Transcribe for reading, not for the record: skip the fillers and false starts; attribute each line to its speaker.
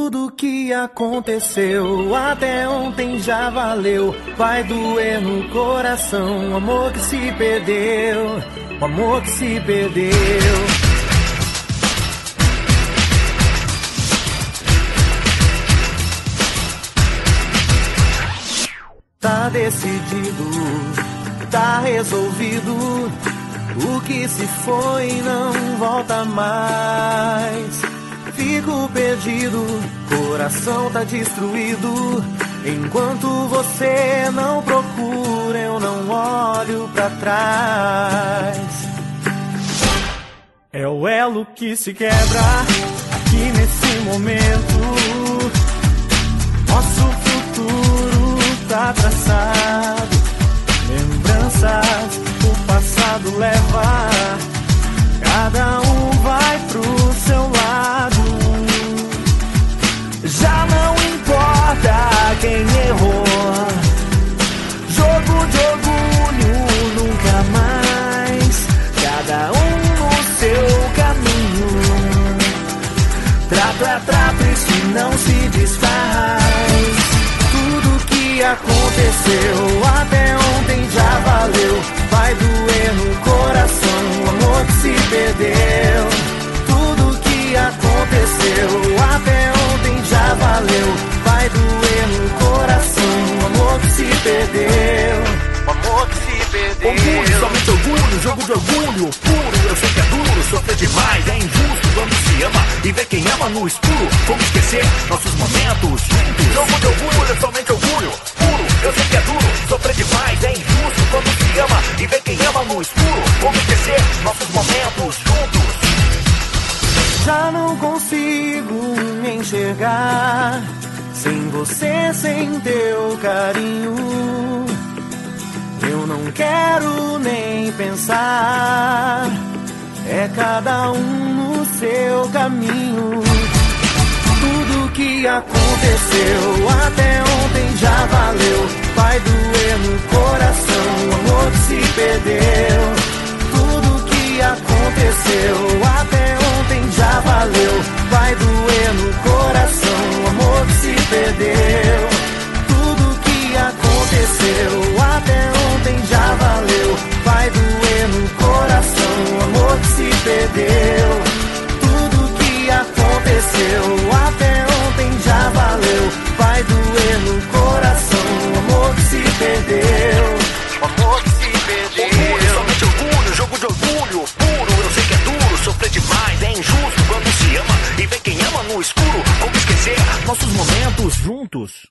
Speaker 1: Tudo que aconteceu até ontem já valeu. Vai doer no coração o amor que se perdeu, o amor que se perdeu. Tá decidido, tá resolvido. O que se foi não volta mais. Fico perdido, coração tá destruído. Enquanto você não procura, eu não olho pra trás. É o elo que se quebra aqui nesse momento. Nosso futuro tá traçado. Lembranças o passado leva. Cada um vai pro seu lado. Já não importa quem errou. Jogo de orgulho nunca mais. Cada um no seu caminho. Trato é trato, isso não se desfaz. Tudo que aconteceu até ontem já valeu. Vai doer no coração o amor que se perdeu. Tudo que aconteceu até ontem já valeu. Vai doer no coração o amor que se perdeu, o amor que se perdeu.
Speaker 2: Orgulho, somente orgulho, jogo de orgulho puro. Eu sei que é duro, sofrer demais é injusto. Quando se ama e vê quem ama no escuro. Como esquecer nossos momentos juntos? Jogo de orgulho, somente orgulho puro. Eu sei que é duro, sofrer demais é injusto. Quando se ama e vê quem ama no escuro. Como esquecer nossos momentos juntos?
Speaker 1: Já não consigo me enxergar sem você, sem teu carinho. Eu não quero nem pensar. É cada um no seu caminho. Tudo que aconteceu até ontem já valeu. Vai doer no coração o amor que se perdeu. Tudo que aconteceu até ontem já valeu. Vai doer no coração o amor que se perdeu. Tudo que aconteceu até ontem já valeu. Vai doer no coração o amor que se perdeu. Tudo que aconteceu até ontem já valeu. Vai doer no coração o amor que se perdeu, o amor que se perdeu.
Speaker 2: Orgulho, somente orgulho, jogo de orgulho puro. Eu sei que é duro, sofrer demais é injusto. Quando se ama e vê quem ama no escuro. Como esquecer nossos momentos juntos?